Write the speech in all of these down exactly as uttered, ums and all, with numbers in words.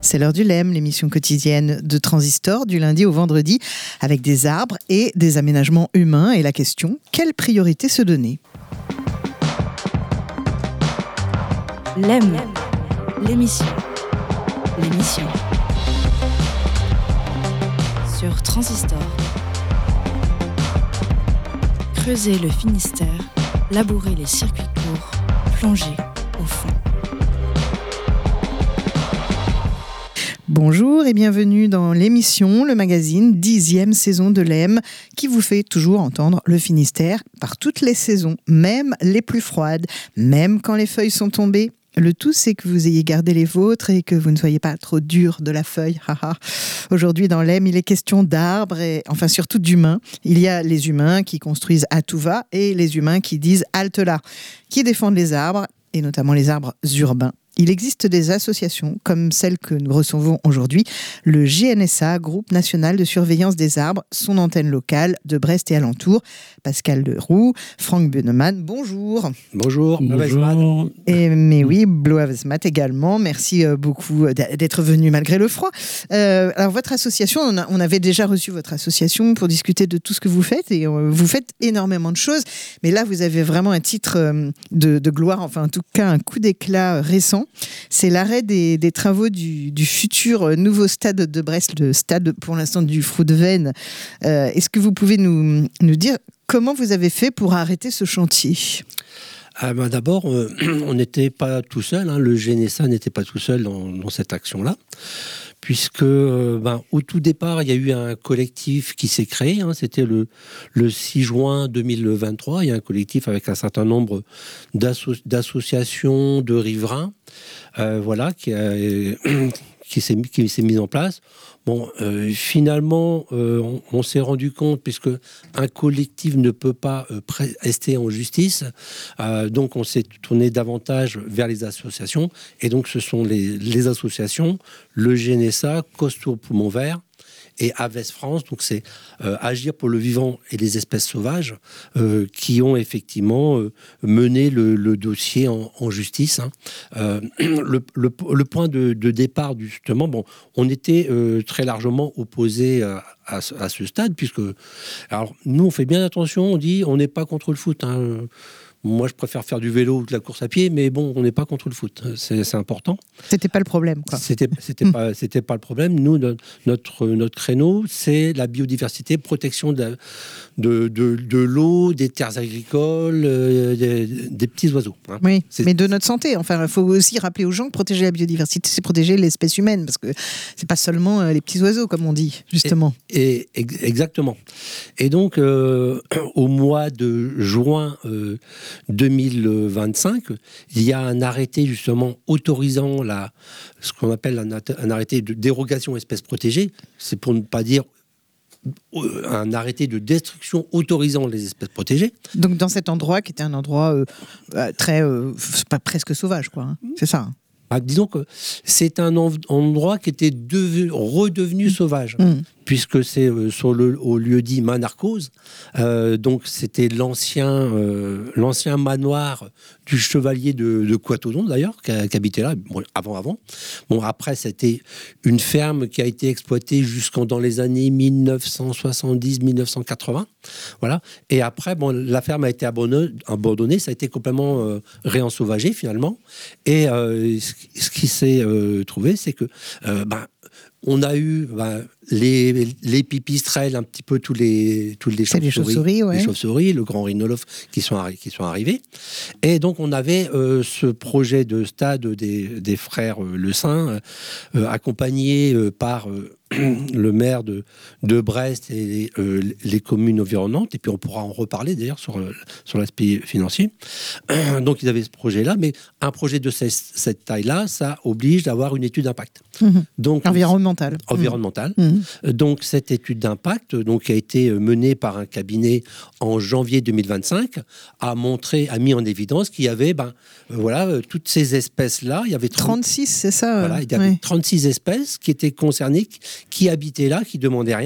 C'est l'heure du L E M, l'émission quotidienne de Transistor, du lundi au vendredi, avec des arbres et des aménagements humains. Et la question, quelle priorité se donner ? L E M, l'émission. L'émission. Sur Transistor. Creuser le Finistère, labourer les circuits courts, plonger au fond. Bonjour et bienvenue dans l'émission, le magazine, dixième saison de L E M, qui vous fait toujours entendre le Finistère par toutes les saisons, même les plus froides, même quand les feuilles sont tombées. Le tout, c'est que vous ayez gardé les vôtres et que vous ne soyez pas trop dur de la feuille. Aujourd'hui, dans L E M, il est question d'arbres et enfin surtout d'humains. Il y a les humains qui construisent à tout va et les humains qui disent halte là, qui défendent les arbres et notamment les arbres urbains. Il existe des associations comme celle que nous recevons aujourd'hui, le G N S A, Groupe National de Surveillance des Arbres, son antenne locale de Brest et alentour. Pascal Leroux, Franck Buneman, bonjour. Bonjour. Bonjour. Et, mais oui, Bloavesmat également. Merci beaucoup d'être venu malgré le froid. Euh, alors votre association, on, a, on avait déjà reçu votre association pour discuter de tout ce que vous faites et euh, vous faites énormément de choses. Mais là, vous avez vraiment un titre euh, de, de gloire, enfin en tout cas un coup d'éclat récent. C'est l'arrêt des, des travaux du, du futur nouveau stade de Brest, le stade pour l'instant du Froudevesne. Euh, est-ce que vous pouvez nous, nous dire comment vous avez fait pour arrêter ce chantier ? Ah ben d'abord, euh, on n'était pas tout seul, hein, le G N S A n'était pas tout seul dans, dans cette action-là, puisque euh, ben, au tout départ, il y a eu un collectif qui s'est créé, hein, c'était le, le six juin deux mille vingt-trois, il y a un collectif avec un certain nombre d'asso- d'associations de riverains, euh, voilà, qui, a, qui, s'est, qui s'est mis en place. Bon, euh, finalement, euh, on, on s'est rendu compte, puisque un collectif ne peut pas euh, pré- rester en justice, euh, donc on s'est tourné davantage vers les associations, et donc ce sont les, les associations, le G N S A, Costaud Poumon Vert, et Aves France, donc c'est euh, Agir pour le vivant et les espèces sauvages, euh, qui ont effectivement euh, mené le, le dossier en, en justice. Hein. Euh, le, le, le point de, de départ, justement, bon, on était euh, très largement opposés à, à, à ce stade, puisque, alors, nous, on fait bien attention, on dit, on n'est pas contre le foot, hein. Moi, je préfère faire du vélo ou de la course à pied, mais bon, on n'est pas contre le foot. C'est, c'est important. C'était pas le problème, quoi. C'était, c'était mmh. pas, c'était pas le problème. Nous, notre, notre créneau, c'est la biodiversité, protection de, de, de, de l'eau, des terres agricoles, euh, des, des petits oiseaux. Hein. Oui, c'est, mais de notre santé. Enfin, il faut aussi rappeler aux gens que protéger la biodiversité, c'est protéger l'espèce humaine, parce que c'est pas seulement les petits oiseaux, comme on dit, justement. Et, et exactement. Et donc, euh, au mois de juin euh, deux mille vingt-cinq, il y a un arrêté justement autorisant la, ce qu'on appelle un, un arrêté de dérogation espèces protégées. C'est pour ne pas dire un arrêté de destruction autorisant les espèces protégées. Donc dans cet endroit qui était un endroit euh, euh, très, euh, pas presque sauvage, quoi. Hein. C'est ça. Hein. Ah, disons que c'est un en- endroit qui était devenu, redevenu sauvage, mmh. puisque c'est euh, sur le au lieu dit Manarcose. Euh, donc c'était l'ancien, euh, l'ancien manoir du chevalier de, de Coatodon, d'ailleurs, qui, qui habitait là, bon, avant, avant. Bon, après, c'était une ferme qui a été exploitée jusqu'en dans les années dix-neuf cent soixante-dix à dix-neuf cent quatre-vingts. Voilà. Et après, bon, la ferme a été abandonnée, abandonnée ça a été complètement euh, réensauvagé, finalement. Et euh, ce qui s'est euh, trouvé, c'est que euh, ben, on a eu ben, les, les pipistrelles, un petit peu tous les, tous les chauves-souris, les chauves-souris, ouais. les chauves-souris, le grand rhinolophe qui sont, arri- qui sont arrivés. Et donc, on avait euh, ce projet de stade des, des frères euh, Le Saint, euh, accompagné euh, par euh, le maire de, de Brest et les, euh, les communes environnantes. Et puis, on pourra en reparler d'ailleurs sur, sur l'aspect financier. Donc, ils avaient ce projet-là, mais un projet de cette, cette taille-là, ça oblige d'avoir une étude d'impact. Mmh. Donc, environnementale. Environnementale. Mmh. Donc, cette étude d'impact, donc, qui a été menée par un cabinet en janvier deux mille vingt-cinq, a montré, a mis en évidence qu'il y avait, ben, euh, voilà, toutes ces espèces-là. Il y avait trente, trente-six, c'est ça. Voilà, il y avait ouais. trente-six espèces qui étaient concernées, qui, qui habitaient là, qui demandaient rien.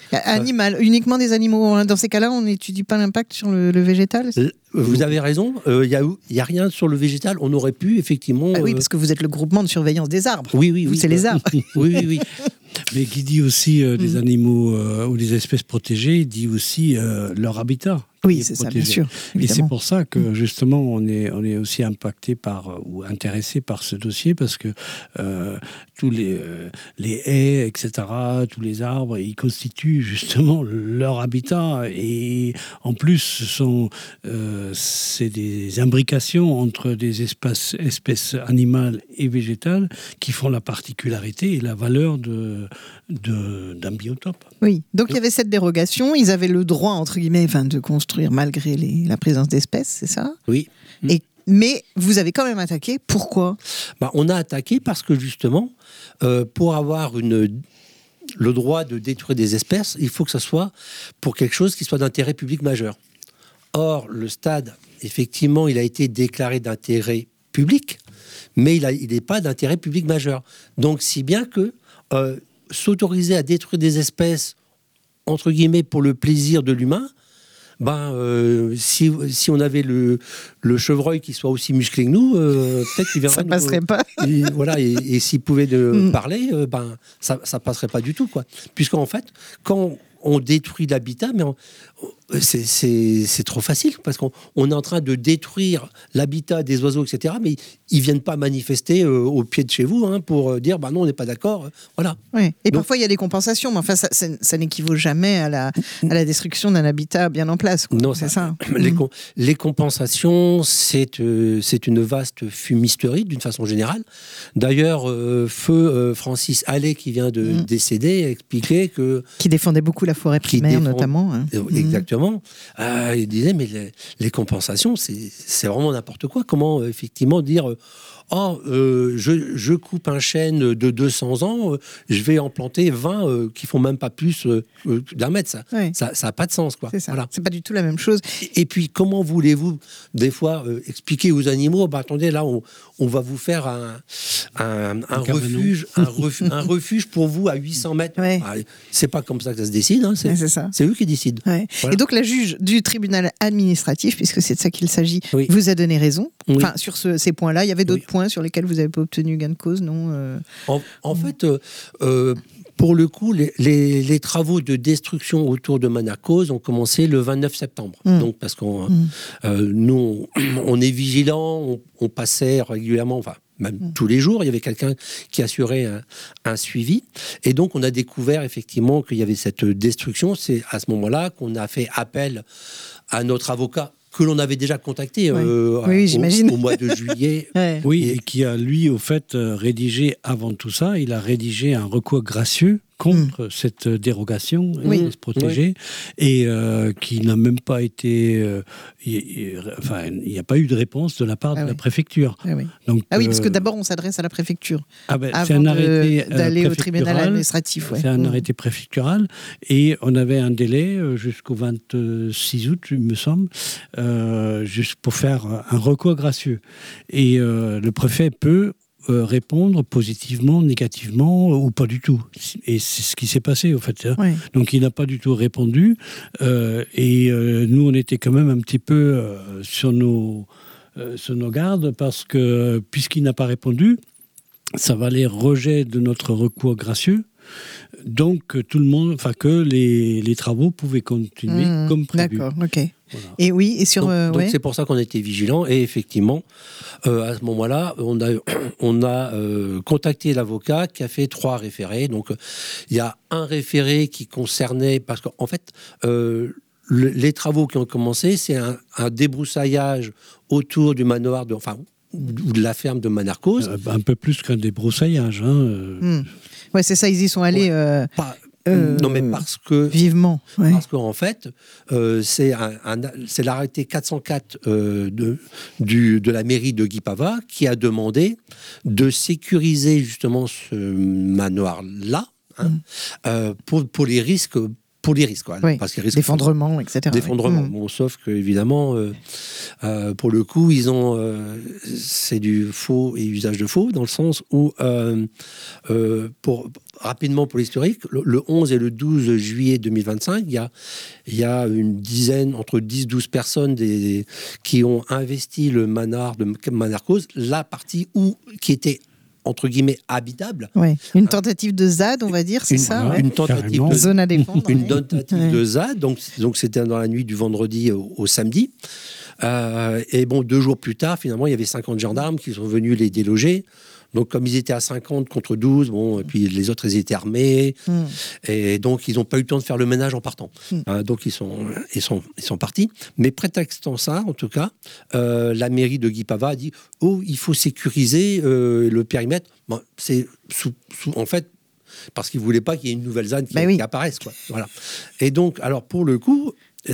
Animal, uniquement des animaux. Dans ces cas-là, on n'étudie pas l'impact sur le, le végétal. Vous avez raison, il euh, n'y a, y a rien sur le végétal. On aurait pu, effectivement... Ah oui, euh... parce que vous êtes le groupement de surveillance des arbres. Oui, oui, vous, oui. C'est les arbres. oui, oui, oui. Mais qui dit aussi euh, des mmh. animaux euh, ou des espèces protégées, dit aussi euh, leur habitat. Oui, c'est protégé. Ça, bien sûr. Évidemment. Et c'est pour ça que, justement, on est, on est aussi impacté par, ou intéressé par ce dossier, parce que euh, tous les, euh, les haies, et cetera, tous les arbres, ils constituent justement leur habitat. Et en plus, ce sont, euh, c'est des imbrications entre des espèces, espèces animales et végétales qui font la particularité et la valeur de, de, d'un biotope. Oui, donc il y avait cette dérogation, ils avaient le droit, entre guillemets, enfin, de construire malgré les, la présence d'espèces, c'est ça ? Oui. Et, mais vous avez quand même attaqué, pourquoi ? bah, On a attaqué parce que justement, euh, pour avoir une, le droit de détruire des espèces, il faut que ça soit pour quelque chose qui soit d'intérêt public majeur. Or, le stade, effectivement, il a été déclaré d'intérêt public, mais il n'est pas d'intérêt public majeur. Donc, si bien que euh, s'autoriser à détruire des espèces, entre guillemets, pour le plaisir de l'humain, ben, euh, si, si on avait le, le chevreuil qui soit aussi musclé que nous, euh, peut-être qu'il viendrait. Ça passerait nous, pas. Et, voilà, et, et s'il pouvait de mm. parler, euh, ben, ça, ça passerait pas du tout, quoi. Puisqu'en fait, quand on détruit l'habitat, mais on, c'est, c'est, c'est trop facile, parce qu'on on est en train de détruire l'habitat des oiseaux, et cetera, mais ils viennent pas manifester euh, au pied de chez vous hein, pour dire bah non, on n'est pas d'accord. Voilà. Oui. Et donc, parfois, il y a des compensations, mais enfin, ça, ça, ça n'équivaut jamais à la, à la destruction d'un habitat bien en place. Quoi. Non, c'est ça. Les, com- les compensations, c'est, euh, c'est une vaste fumisterie, d'une façon générale. D'ailleurs, euh, feu euh, Francis Allais, qui vient de mmh. décéder, a expliqué que... Qui défendait beaucoup la forêt primaire, défend... notamment. Hein. Exactement. Euh, il disait, mais les, les compensations, c'est, c'est vraiment n'importe quoi. Comment, euh, effectivement, dire... Euh, oh, euh, je, je coupe un chêne de deux cents ans, euh, je vais en planter vingt euh, qui font même pas plus euh, d'un mètre. Ça oui. ça, ça a pas de sens, quoi. C'est ça. Voilà. C'est pas du tout la même chose. Et, et puis, comment voulez-vous, des fois, euh, expliquer aux animaux, bah, attendez, là, on, on va vous faire un, un, un, un refuge, un, ref, un refuge pour vous à huit cents mètres. Ouais. Ah, c'est pas comme ça que ça se décide, hein, c'est, ouais, c'est, ça. C'est eux qui décident. Ouais. Voilà. Et donc, la juge du tribunal administratif, puisque c'est de ça qu'il s'agit, oui. vous a donné raison. Oui. Enfin, sur ce, ces points-là, il y avait d'autres oui. points sur lesquels vous n'avez pas obtenu gain de cause, non euh... En, en mmh. fait, euh, euh, pour le coup, les, les, les travaux de destruction autour de Manarcose ont commencé le vingt-neuf septembre. Mmh. Donc, parce qu'on, mmh. euh, nous, on, on est vigilants, on, on passait régulièrement, enfin, même mmh. tous les jours, il y avait quelqu'un qui assurait un, un suivi. Et donc, on a découvert effectivement qu'il y avait cette destruction. C'est à ce moment-là qu'on a fait appel à notre avocat, que l'on avait déjà contacté oui. Euh, oui, au, au mois de juillet. ouais. Oui, et qui a, lui, au fait, rédigé, avant tout ça, il a rédigé un recours gracieux contre mmh. cette dérogation, oui. espèce protégée, oui. et euh, qui n'a même pas été... Euh, y, y, enfin, il n'y a pas eu de réponse de la part ah de oui. la préfecture. Ah oui, Donc, ah oui parce que d'abord, on s'adresse à la préfecture, ah ben, avant c'est un arrêté, de, d'aller euh, au tribunal administratif. Ouais. C'est un mmh. arrêté préfectural, et on avait un délai euh, jusqu'au vingt-six août, il me semble, euh, juste pour faire un recours gracieux. Et euh, le préfet peut... Euh, répondre positivement, négativement ou pas du tout. Et c'est ce qui s'est passé, au fait. Hein. Oui. Donc, il n'a pas du tout répondu. Euh, et euh, nous, on était quand même un petit peu euh, sur, nos, euh, sur nos gardes parce que, puisqu'il n'a pas répondu, ça valait rejet de notre recours gracieux. Donc, tout le monde, enfin, que les, les travaux pouvaient continuer mmh, comme prévu. D'accord, ok. Voilà. Et oui, et sur. Donc, euh, donc ouais. c'est pour ça qu'on a été vigilants. Et effectivement, euh, à ce moment-là, on a, on a euh, contacté l'avocat qui a fait trois référés. Donc, il y a un référé qui concernait. Parce qu'en fait, euh, le, les travaux qui ont commencé, c'est un, un débroussaillage autour du manoir de. Enfin, ou de la ferme de Manarcose. Euh, un peu plus qu'un débroussaillage. Hein, euh... mmh. Ouais, c'est ça, ils y sont allés. Ouais. Euh... Pas, Euh, non, mais parce que... Vivement. Ouais. Parce qu'en fait, euh, c'est, un, un, c'est l'arrêté quatre cent quatre euh, de, du, de la mairie de Guipava qui a demandé de sécuriser justement ce manoir-là hein, mmh. euh, pour, pour les risques pour les risques, quoi, oui. parce qu'ils risquent d'effondrement, et cetera. D'effondrement. Oui. Bon, sauf que évidemment, euh, euh, pour le coup, ils ont, euh, c'est du faux et usage de faux dans le sens où, euh, euh, pour rapidement pour l'historique, le, le onze et le douze juillet deux mille vingt-cinq, il y a, il y a une dizaine, entre dix douze personnes des, qui ont investi le Manor de Manarcos, la partie où qui était entre guillemets habitable. Ouais. Une tentative de Z A D, on va dire, c'est une, ça ouais. Une tentative de zone à défendre. Une ouais. tentative ouais. de Z A D, donc, donc c'était dans la nuit du vendredi au, au samedi. Euh, et bon, deux jours plus tard, finalement, il y avait cinquante gendarmes qui sont venus les déloger. Donc, comme ils étaient à cinquante contre douze, bon, et puis les autres, ils étaient armés. Mm. Et donc, ils n'ont pas eu le temps de faire le ménage en partant. Mm. Euh, donc, ils sont, ils, sont, ils sont partis. Mais prétextant ça, en tout cas, euh, la mairie de Guipava a dit « Oh, il faut sécuriser euh, le périmètre. Bon, » C'est sous, sous, en fait, parce qu'ils ne voulaient pas qu'il y ait une nouvelle zone qui, bah oui. qui apparaisse. Quoi. Voilà. Et donc, alors, pour le coup...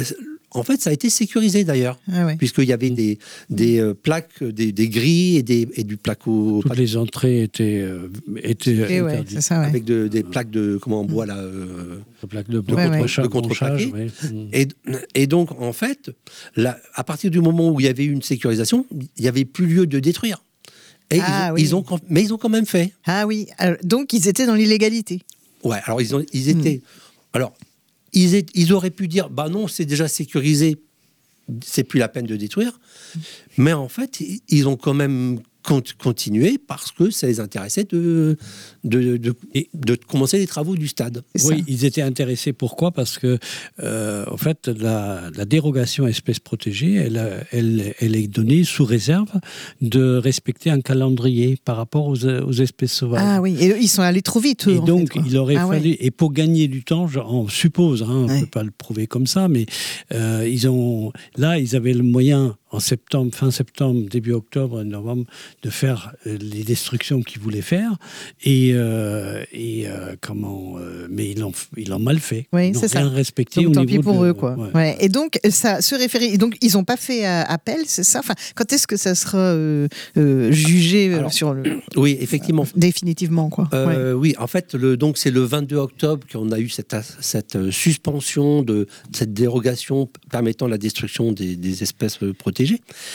En fait, ça a été sécurisé d'ailleurs, ah ouais. puisqu'il y avait des, des euh, plaques, des, des grilles et, des, et du placo. Toutes les entrées étaient, euh, étaient ouais, interdites. Ça, ouais. Avec de, des plaques de, comment on boit là euh, de plaques de, de, ouais, contre, ouais. de contreplaqué. Ouais. Et, et donc, en fait, là, à partir du moment où il y avait eu une sécurisation, il n'y avait plus lieu de détruire. Et ah, ils ont, oui. ils ont, mais ils ont quand même fait. Ah oui, alors, donc ils étaient dans l'illégalité. Ouais, alors ils, ont, ils étaient... Hmm. Alors, Ils, est, ils auraient pu dire, bah non, c'est déjà sécurisé, c'est plus la peine de détruire. Mais en fait, ils ont quand même continué parce que ça les intéressait de, de, de, de, de commencer les travaux du stade. Oui, ils étaient intéressés. Pourquoi ? Parce que, euh, en fait, la, la dérogation espèces protégées, elle, elle, elle est donnée sous réserve de respecter un calendrier par rapport aux, aux espèces sauvages. Ah oui, et ils sont allés trop vite, eux, et en donc, fait, il aurait ah fallu... Ouais. Et pour gagner du temps, on suppose, hein, on ne ouais. peut pas le prouver comme ça, mais euh, ils ont, là, ils avaient le moyen... en septembre, fin septembre, début octobre, novembre, de faire les destructions qu'ils voulaient faire. Et, euh, et euh, comment... Euh, mais ils l'ont, ils l'ont mal fait. Oui, ils n'ont c'est rien ça. respecté donc, au tant niveau pis pour de, eux, quoi. Ouais. Ouais. Et donc, ça se référait... Donc, ils n'ont pas fait euh, appel, c'est ça ? Enfin, quand est-ce que ça sera euh, euh, jugé Alors, sur le... Oui, effectivement. Euh, définitivement, quoi. Euh, ouais. Oui, en fait, le, donc, c'est le vingt-deux octobre qu'on a eu cette, cette suspension de cette dérogation permettant la destruction des, des espèces protégées.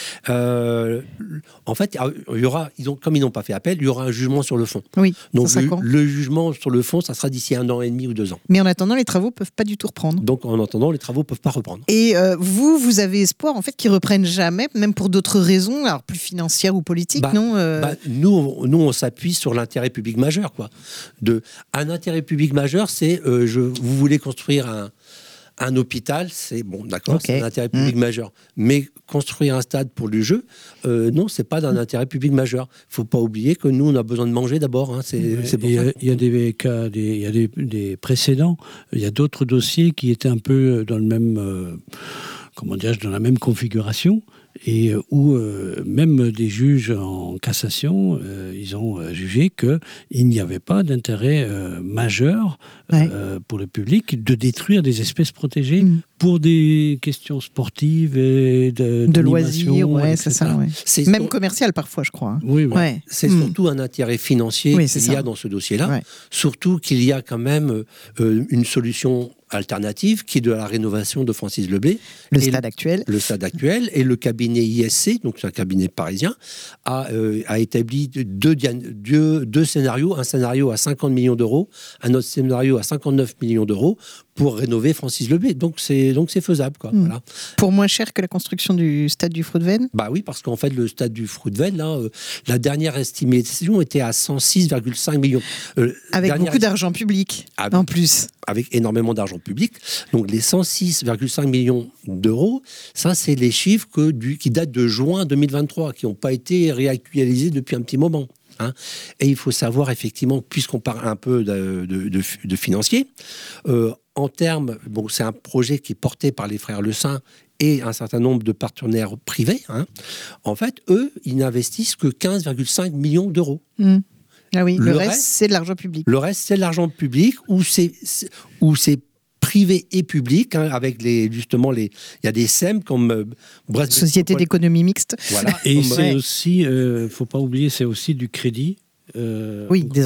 Euh, en fait, il y aura, ils ont, comme ils n'ont pas fait appel, il y aura un jugement sur le fond. Oui. Donc le, le jugement sur le fond, ça sera d'ici un an et demi ou deux ans. Mais en attendant, les travaux peuvent pas du tout reprendre. Donc en attendant, les travaux peuvent pas reprendre. Et euh, vous, vous avez espoir en fait qu'ils reprennent jamais, même pour d'autres raisons, alors plus financières ou politiques, bah, non euh... bah, Nous, on, nous, on s'appuie sur l'intérêt public majeur, quoi. De un intérêt public majeur, c'est euh, je, vous voulez construire un Un hôpital, c'est bon, d'accord, okay. c'est un intérêt public mmh. majeur. Mais construire un stade pour le jeu, euh, non, c'est pas d'un mmh. intérêt public majeur. Il faut pas oublier que nous, on a besoin de manger d'abord. Hein, c'est, ouais, c'est pour il y a, ça. Il y a des cas, des, il y a des, des précédents. Il y a d'autres dossiers qui étaient un peu dans le même, euh, comment dirais-je, dans la même configuration. Et où euh, même des juges en cassation, euh, ils ont euh, jugé qu'il n'y avait pas d'intérêt euh, majeur ouais. euh, pour le public de détruire des espèces protégées mmh. pour des questions sportives et de, de loisirs, ouais, c'est ça. Ouais. C'est même sur... commercial parfois, je crois. Hein. Oui, oui. Ouais. C'est mmh. surtout un intérêt financier oui, qu'il y a dans ce dossier-là. Ouais. Surtout qu'il y a quand même euh, une solution alternative qui est de la rénovation de Francis Leblé. Le stade le, actuel. Le stade actuel et le cabinet I S C, donc c'est un cabinet parisien, a, euh, a établi deux, deux, deux scénarios, un scénario à cinquante millions d'euros, un autre scénario à cinquante-neuf millions d'euros pour rénover Francis Leblé. Donc c'est, donc c'est faisable. Quoi. Mmh. Voilà. Pour moins cher que la construction du stade du Fruit-de-Venne ? Bah oui, parce qu'en fait, le stade du Fruit-de-Venne, là, euh, la dernière estimation était à cent six virgule cinq millions. Euh, avec beaucoup d'argent public, avec, en plus. Avec énormément d'argent public. Donc les cent six virgule cinq millions d'euros, ça, c'est les chiffres que, du, qui datent de juin deux mille vingt-trois, qui n'ont pas été réactualisés depuis un petit moment. Hein. Et il faut savoir, effectivement, puisqu'on parle un peu de, de, de, de financier, euh, en termes, bon, c'est un projet qui est porté par les frères Le Saint et un certain nombre de partenaires privés. Hein. En fait, eux, ils n'investissent que quinze virgule cinq millions d'euros. Mmh. Ah oui, le, le reste, reste, c'est de l'argent public. Le reste, c'est de l'argent public ou c'est, c'est, ou c'est privé et public, hein, avec les, justement, les, il y a des S E M comme euh, Brest Société d'économie mixte. Voilà. Et comme, c'est ouais. aussi, il euh, ne faut pas oublier, c'est aussi du crédit. Euh, oui, des emprunts.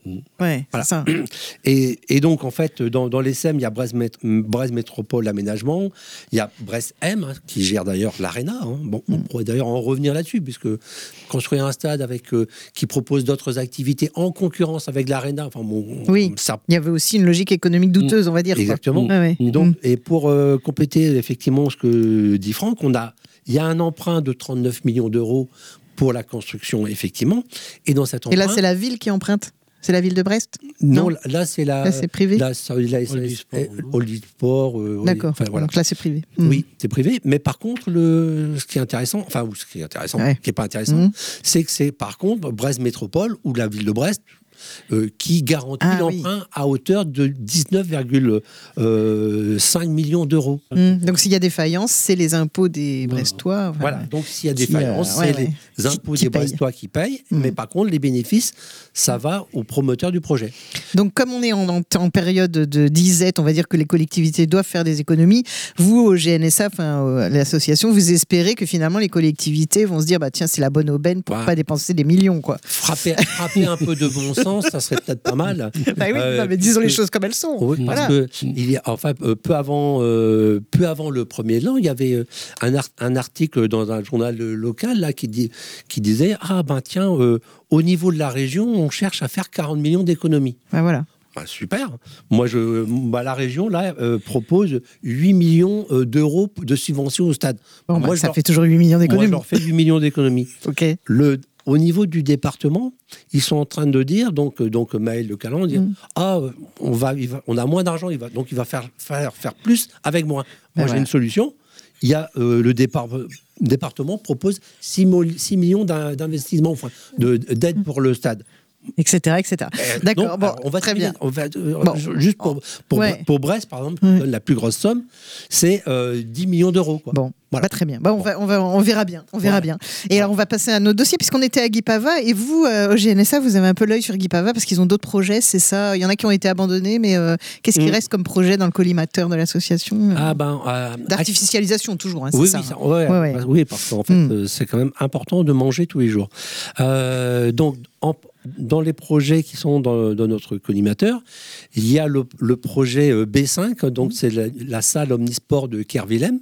Ouais, Voilà. c'est ça. Et, et donc, en fait, dans, dans les S E M, il y a Brest, Mét- Brest Métropole Aménagement, il y a Brest M, hein, qui gère d'ailleurs l'Arena. Hein. Bon, on pourrait d'ailleurs en revenir là-dessus, puisque construire un stade avec, euh, qui propose d'autres activités en concurrence avec l'Arena, enfin, bon, Oui. ça. Il y avait aussi une logique économique douteuse, on va dire. quoi. Exactement. Ouais, ouais. Et, donc, et pour euh, compléter effectivement ce que dit Franck, on a, il y a un emprunt de trente-neuf millions d'euros pour la construction, effectivement. Et dans cet Et emprunt. là, c'est la ville qui emprunte. C'est la ville de Brest. Non, Non. là, c'est la. Là, c'est privé. Là, ça- la S A S, Oldisport, eh, Oldisport, euh, oui, D'accord. enfin, voilà. Donc là, c'est privé. Mm. Oui, c'est privé. Mais par contre, le, ce qui est intéressant, enfin, ou ce qui est intéressant, Ouais. qui n'est pas intéressant, Mhm. c'est que c'est par contre Brest Métropole ou la ville de Brest euh, qui garantit Ah, l'emprunt à hauteur de dix-neuf virgule cinq millions d'euros. Mm. Donc s'il y a des faillances, c'est les impôts des Voilà. Brestois. enfin, Voilà, donc s'il y a des Qui, euh, faillances, ouais, c'est ouais. les impôts Qui des payent. Brestois qui payent, Mhm. mais par contre, les bénéfices, ça va aux promoteurs du projet. Donc, comme on est en, en- en période de disette, on va dire que les collectivités doivent faire des économies. Vous, au G N S A, enfin, euh, l'association, vous espérez que finalement les collectivités vont se dire, bah tiens, c'est la bonne aubaine pour Ouais. pas dépenser des millions, quoi. Frapper, frapper un peu de bon sens, ça serait peut-être pas mal. Bah oui, Euh, non, mais disons parce les que- choses comme elles sont. Oui, Voilà. parce que il y a, enfin, euh, peu avant, euh, peu avant le premier de l'an, il y avait euh, un, art- un article dans un journal euh, local là qui dit, qui disait ah ben tiens, euh, au niveau de la région, on cherche à faire quarante millions d'économies. Bah, voilà. Bah, super. Moi, je, bah, la région là euh, propose huit millions euh, d'euros de subventions au stade. Bon, moi, bah, je ça leur, fait toujours huit millions moi, je d'économies. leur fais huit millions d'économies. Ok. Le, au niveau du département, ils sont en train de dire, donc, euh, donc Maël Le Calan, dire Mm. ah, euh, on, va, il va, on a moins d'argent, il va, donc il va faire, faire, faire plus avec moins. Moi, j'ai voilà. une solution. Il y a euh, le départ, département propose six millions d'in- d'investissements, enfin, de- d'aide pour le stade. Etc. etc. Euh, D'accord. donc, Bon, alors, on va très terminer- bien. on va, euh, Bon. juste pour, pour, Ouais. pour Brest, par exemple, Ouais. la plus grosse somme, c'est euh, dix millions d'euros. quoi. Bon, Voilà. bah, très bien. Bah, on, va, on, va, on verra bien. On verra Voilà. bien. Et alors, on va passer à un autre dossier, puisqu'on était à Guipava. Et vous, euh, au G N S A, vous avez un peu l'œil sur Guipava, parce qu'ils ont d'autres projets, c'est ça. Il y en a qui ont été abandonnés, mais euh, qu'est-ce qui Mm. reste comme projet dans le collimateur de l'association euh, Ah ben, euh, D'artificialisation, toujours, hein, c'est oui, ça. oui, ça- ouais, Ouais, ouais. bah, oui, parce qu'en fait, Mm. euh, c'est quand même important de manger tous les jours. Euh, donc, en- dans les projets qui sont dans, dans notre collimateur, il y a le, le projet euh, B cinq, donc c'est la, la salle omnisport de Kervillem,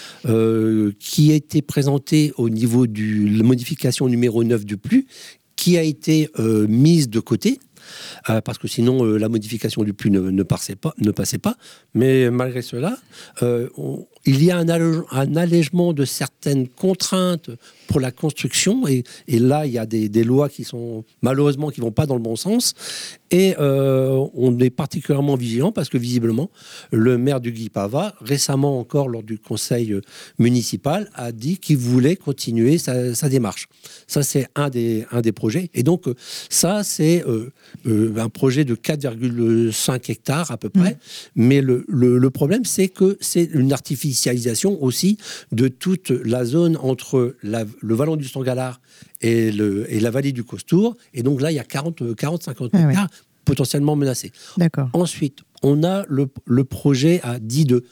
euh, qui a été présentée au niveau de la modification numéro neuf du P L U, qui a été euh, mise de côté. Euh, parce que sinon euh, la modification du P L U ne, ne, passait pas, ne passait pas. Mais malgré cela, euh, on- il y a un, allège- un allègement de certaines contraintes pour la construction. Et, et là, il y a des, des lois qui sont malheureusement qui vont pas dans le bon sens. Et euh, on est particulièrement vigilant parce que visiblement, le maire du Guipava, récemment encore lors du conseil municipal, a dit qu'il voulait continuer sa, sa démarche. Ça, c'est un des, un des projets. Et donc, euh, ça, c'est euh, euh, un projet de quatre virgule cinq hectares à peu près. Mmh. Mais le, le, le problème, c'est que c'est une artificialisation aussi de toute la zone entre la, le vallon du Sangalard et, le, et la vallée du Costour. Et donc là, il y a quarante à cinquante ah hectares ouais. potentiellement menacés. D'accord. Ensuite, on a le, le projet à dit de,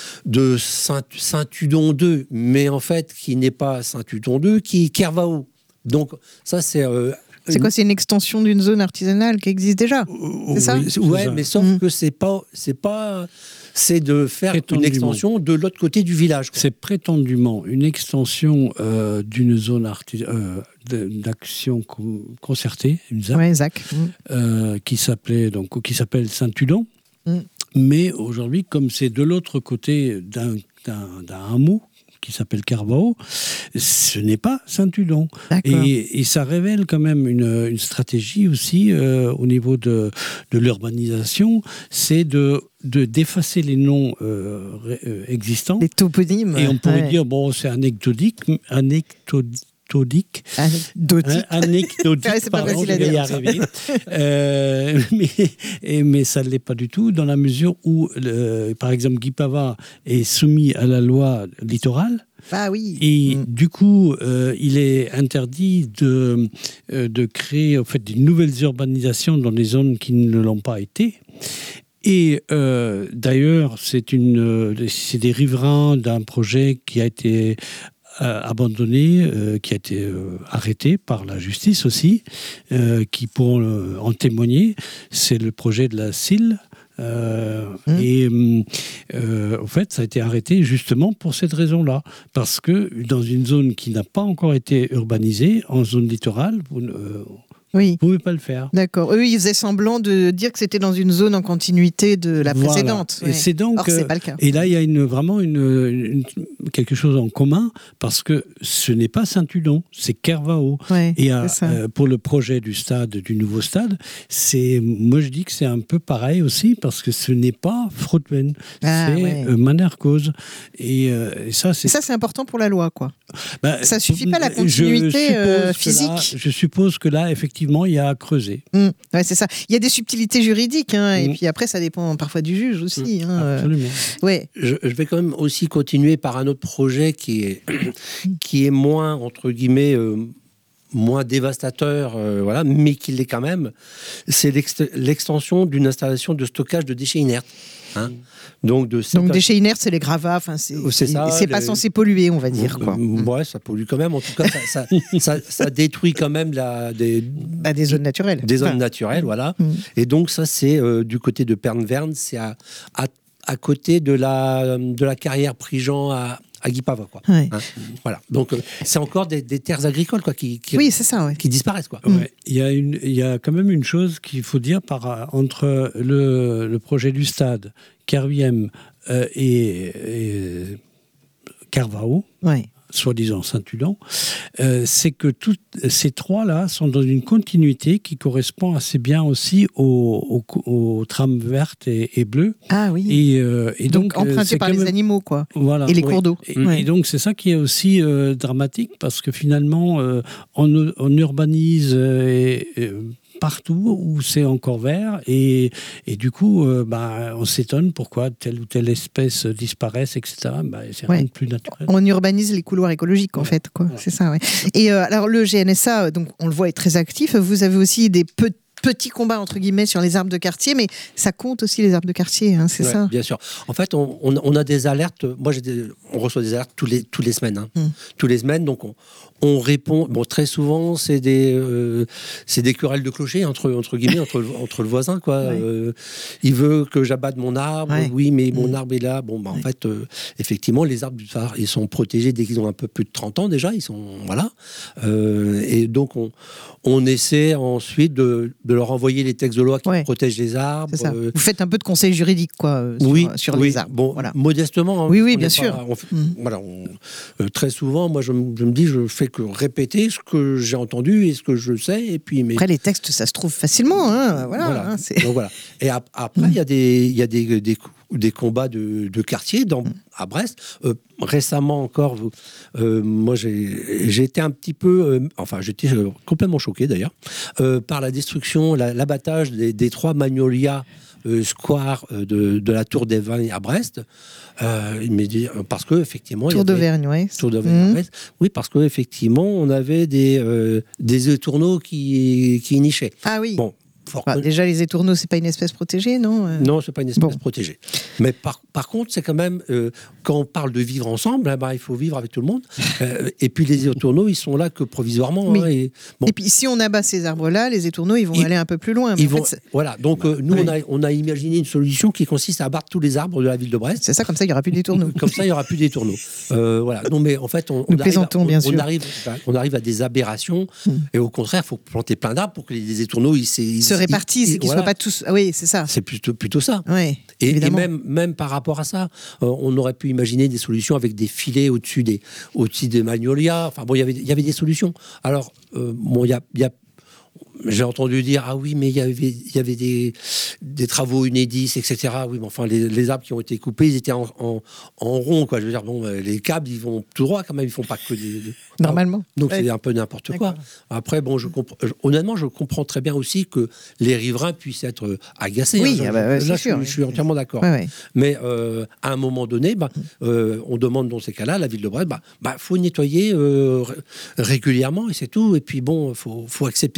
de Saint, Saint-Udon deux, mais en fait, qui n'est pas Saint-Udon deux, qui est Kervao. Donc, ça, c'est... Euh, c'est quoi, c'est une extension d'une zone artisanale qui existe déjà? C'est ça? Oui, ouais, ça. mais sauf mmh. que c'est pas, c'est pas, c'est de faire une extension de l'autre côté du village. Quoi. C'est prétendument une extension euh, d'une zone arti- euh, d'action co- concertée, une Z A C, ouais, Z A C. Mmh. Euh, qui s'appelait donc qui s'appelle Saint-Udon. Mmh. Mais aujourd'hui, comme c'est de l'autre côté d'un, d'un, d'un hameau qui s'appelle Kervao, ce n'est pas Saint-Udon. Et, et ça révèle quand même une, une stratégie aussi euh, au niveau de, de l'urbanisation, c'est de, de, d'effacer les noms euh, euh, existants. Les toponymes. Et on pourrait ouais. dire, bon, c'est anecdotique, anecdotique. Anecdotique. Anecdotique. Hein, anecdotique, ouais, c'est pas pardon, facile je à vais y dire. arriver. euh, mais, et, mais ça ne l'est pas du tout, dans la mesure où, le, par exemple, Guipava est soumis à la loi littorale. Ah oui. Et mmh. du coup, euh, il est interdit de, euh, de créer en fait, des nouvelles urbanisations dans des zones qui ne l'ont pas été. Et euh, d'ailleurs, c'est, une, c'est des riverains d'un projet qui a été euh, abandonné, euh, qui a été euh, arrêté par la justice aussi, euh, qui pour euh, en témoigner, c'est le projet de la S I L. Euh, mmh. Et euh, en fait, ça a été arrêté justement pour cette raison-là, parce que dans une zone qui n'a pas encore été urbanisée, en zone littorale, vous ne euh, oui. pouvez pas le faire. D'accord. Eux, ils faisaient semblant de dire que c'était dans une zone en continuité de la voilà. précédente. Et ouais. c'est donc. Or, c'est pas le cas. Et là, il y a une, vraiment une, une, quelque chose en commun, parce que ce n'est pas Saint-Tudon, c'est Kervao. Ouais, et à, c'est euh, pour le projet du stade, du nouveau stade, c'est, moi je dis que c'est un peu pareil aussi, parce que ce n'est pas Froutven, ah, c'est ouais. euh, Manercause. Et, euh, et ça, c'est. Et ça, c'est important pour la loi, quoi. Ben, ça suffit pas la continuité je euh, physique. Là, je suppose que là, effectivement, il y a à creuser. Mmh, ouais, c'est ça. Il y a des subtilités juridiques, hein, mmh. et puis après, ça dépend parfois du juge aussi. Mmh, hein, absolument. Euh, ouais. Je, je vais quand même aussi continuer par un autre projet qui est, qui est moins, entre guillemets, euh, moins dévastateur, euh, voilà, mais qui l'est quand même. C'est l'ex- l'extension d'une installation de stockage de déchets inertes. Hein. Donc, de Donc déchets inertes, c'est les gravats, enfin, c'est, c'est, ça, c'est pas les... censé polluer, on va dire. Quoi. Ouais, ça pollue quand même. En tout cas, ça, ça, ça, ça détruit quand même la, des, bah, des zones naturelles. Des zones enfin. naturelles, voilà. Mmh. Et donc, ça, c'est euh, du côté de Pernverne, c'est à, à, à côté de la, de la carrière Prigent à, à Guipava, quoi. Ouais. Hein, voilà. Donc, euh, c'est encore des, des terres agricoles, quoi, qui, qui, oui, c'est ça, ouais. qui disparaissent, quoi. Ouais. Il y a une, il y a quand même une chose qu'il faut dire par, entre le, le projet du stade, Kerviem euh, et, et Kervao, ouais. soi-disant Saint-Tudon, euh, c'est que toutes ces trois-là sont dans une continuité qui correspond assez bien aussi aux, aux, aux trames vertes et, et bleues. Ah oui. Et, euh, et donc, donc empruntées par les même... animaux, quoi. Voilà. Et les oui. cours d'eau. Et, ouais. et donc c'est ça qui est aussi euh, dramatique, parce que finalement euh, on, on urbanise euh, et, et, partout où c'est encore vert, et, et du coup euh, bah, on s'étonne pourquoi telle ou telle espèce disparaisse, et cetera. Bah, c'est ouais. rien de plus naturel. On urbanise les couloirs écologiques, en ouais. fait, quoi. Ouais. C'est ça, ouais. Et euh, alors le G N S A, donc on le voit, est très actif. Vous avez aussi des petits petits combats entre guillemets sur les arbres de quartier, mais ça compte aussi les arbres de quartier, hein, c'est ouais, ça. Bien sûr. En fait, on, on, on a des alertes. Moi, j'ai des, on reçoit des alertes tous les tous les semaines, hein. mm. tous les semaines. Donc on, on répond. Bon, très souvent, c'est des euh, c'est des querelles de clocher entre entre guillemets entre entre le voisin, quoi. Ouais. Euh, il veut que j'abatte mon arbre. Ouais. Oui, mais mon mm. arbre est là. Bon, bah, en ouais. fait, euh, effectivement, les arbres du phare, ils sont protégés dès qu'ils ont un peu plus de trente ans déjà. Ils sont voilà. Euh, et donc on on essaie ensuite de, de leur envoyer les textes de loi qui ouais. protègent les arbres. Euh... Vous faites un peu de conseil juridique, quoi, sur, oui, sur oui. les arbres. Bon, voilà. Modestement. Hein, oui, oui, bien sûr. Pas, on fait, mmh. voilà, on, euh, très souvent, moi, je, je me dis, je fais que répéter ce que j'ai entendu et ce que je sais. Et puis, mais... Après, les textes, ça se trouve facilement. Hein, voilà, voilà. Hein, c'est... Donc, voilà. Et ap- après, il mmh. y a des, y a des, des, des combats de, de quartier dans, mmh. à Brest. Euh, récemment encore, euh, moi, j'ai, j'ai été un petit peu... Euh, enfin, j'étais euh, complètement choqué, d'ailleurs, euh, par la destruction, la, l'abattage des, des trois magnolias Euh, square euh, de, de la Tour d'Auvergne à Brest, euh, mais, parce que effectivement Tour d'Auvergne, oui. Tour d'Auvergne mmh. à Brest, oui, parce que effectivement on avait des euh, des étourneaux qui qui nichaient. Ah oui. Bon. Bah, déjà, les étourneaux, c'est pas une espèce protégée, non euh... Non, c'est pas une espèce bon. protégée. Mais par, par contre, c'est quand même, euh, quand on parle de vivre ensemble, hein, bah, il faut vivre avec tout le monde. Euh, et puis les étourneaux, ils sont là que provisoirement. Oui. Hein, et, bon. et puis si on abat ces arbres-là, les étourneaux, ils vont ils, aller un peu plus loin. Mais ils en vont, fait, voilà, donc euh, nous, oui. on, a, on a imaginé une solution qui consiste à abattre tous les arbres de la ville de Brest. C'est ça, comme ça, il n'y aura plus d'étourneaux. Comme ça, il n'y aura plus d'étourneaux. Euh, voilà. Non, mais en fait, on, Nous on, plaisantons, arrive, à, bien on, sûr. on, arrive, on arrive à des aberrations. Mm. Et au contraire, il faut planter plein d'arbres pour que les étourneaux ils, ils, se répartissent, ils, qu'ils voilà. soient pas tous. Ah oui, c'est ça. C'est plutôt, plutôt ça. Ouais, et, et même, même par rapport à ça, euh, on aurait pu imaginer des solutions avec des filets au-dessus des, au-dessus des magnolias. Enfin bon, il y avait, il y avait des solutions. Alors, euh, bon, il y a, y a j'ai entendu dire ah oui mais il y avait il y avait des des travaux Unedis et cetera. Oui mais enfin les, les arbres qui ont été coupés ils étaient en, en, en rond quoi. Je veux dire bon les câbles ils vont tout droit quand même, ils font pas que des, des... normalement. Ah, donc ouais. c'est un peu n'importe D'accord. quoi. Après bon je comprends honnêtement je comprends très bien aussi que les riverains puissent être agacés. Oui hein. ah bah, là je, sûr, je suis oui. entièrement d'accord. Ouais, ouais. Mais euh, à un moment donné bah, euh, on demande dans ces cas-là la ville de Brest bah bah faut nettoyer euh, régulièrement et c'est tout et puis bon faut faut accepter et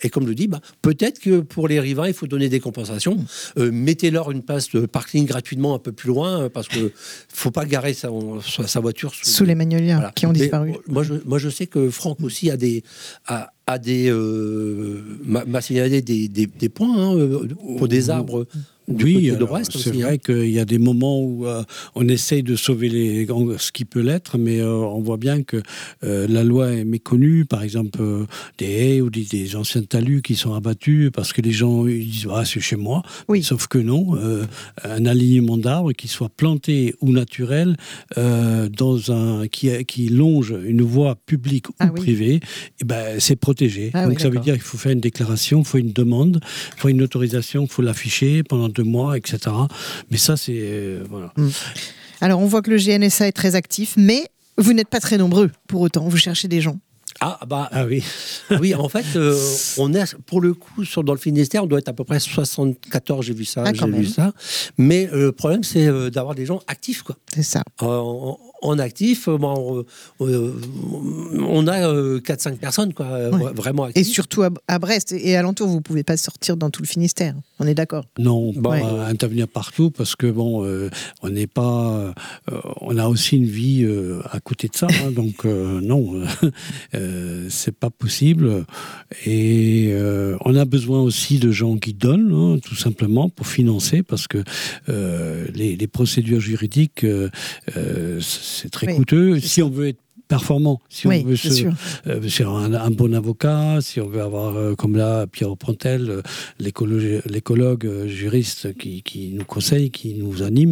Et comme je dis, bah, peut-être que pour les riverains, il faut donner des compensations. Euh, mettez-leur une place de parking gratuitement un peu plus loin, euh, parce qu'il ne faut pas garer sa, sa, sa voiture sous, sous les magnolias voilà. qui ont Mais, disparu. Moi je, moi, je sais que Franck aussi a des... A, a des euh, m'a signalé des, des, des points hein, pour des arbres. Oui, c'est vrai hein. qu'il y a des moments où euh, on essaye de sauver les, ce qui peut l'être, mais euh, on voit bien que euh, la loi est méconnue. Par exemple, euh, des haies ou des, des anciens talus qui sont abattus parce que les gens ils disent ah, c'est chez moi. Oui. Sauf que non, euh, un alignement d'arbres qui soit planté ou naturel, euh, dans un, qui, qui longe une voie publique ah, ou oui. privée, et ben, c'est protégé. Ah, Donc oui, ça veut dire qu'il faut faire une déclaration, il faut une demande, il faut une autorisation, il faut l'afficher pendant deux mois, et cetera. Mais ça, c'est... Euh, voilà. Mmh. Alors, on voit que le G N S A est très actif, mais vous n'êtes pas très nombreux pour autant. Vous cherchez des gens. Ah, bah, ah oui. oui, en fait, euh, on est, pour le coup, sur, dans le Finistère, on doit être à peu près soixante-quatorze, j'ai vu ça, ah, j'ai vu ça. Mais euh, le problème, c'est euh, d'avoir des gens actifs, quoi. C'est ça. Euh, en, en actif, bon, euh, on a euh, quatre cinq personnes, quoi, ouais. vraiment actives. Et surtout à, à Brest et alentour, vous ne pouvez pas sortir dans tout le Finistère. On est d'accord? Non, on ouais. peut pas intervenir partout parce que bon, euh, on n'est pas, euh, on a aussi une vie euh, à côté de ça, hein, donc euh, non, euh, c'est pas possible. Et euh, on a besoin aussi de gens qui donnent, hein, tout simplement, pour financer, parce que euh, les, les procédures juridiques, euh, euh, c'est très oui, coûteux. Si ça. On veut être performant, si oui, on veut se, euh, sur un, un bon avocat, si on veut avoir, euh, comme là, Pierre Prantel, euh, l'écologue, l'écologue euh, juriste qui, qui nous conseille, qui nous anime,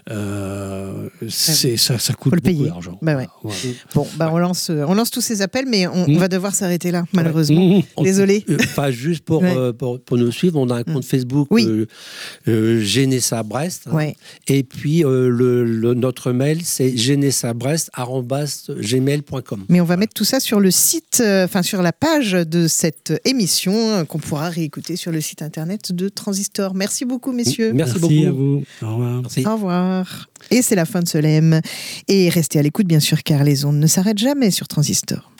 euh, c'est, ça, ça coûte beaucoup d'argent. Bah ouais. Ouais. Bon, bah on, lance, on lance tous ces appels, mais on, mmh. on va devoir s'arrêter là, malheureusement. Ouais. Mmh. Désolé. Enfin, juste pour, ouais. euh, pour, pour nous suivre, on a un compte mmh. Facebook, oui. euh, euh, G N S A Brest, hein, ouais. et puis euh, le, le, notre mail, c'est gnesabrest arobase gmail point com. Mais on va mettre tout ça sur le site, enfin euh, sur la page de cette émission euh, qu'on pourra réécouter sur le site internet de Transistor. Merci beaucoup, messieurs. Merci, Merci beaucoup. à vous. Au revoir. Merci. Au revoir. Et c'est la fin de ce L E M. Et restez à l'écoute, bien sûr, car les ondes ne s'arrêtent jamais sur Transistor.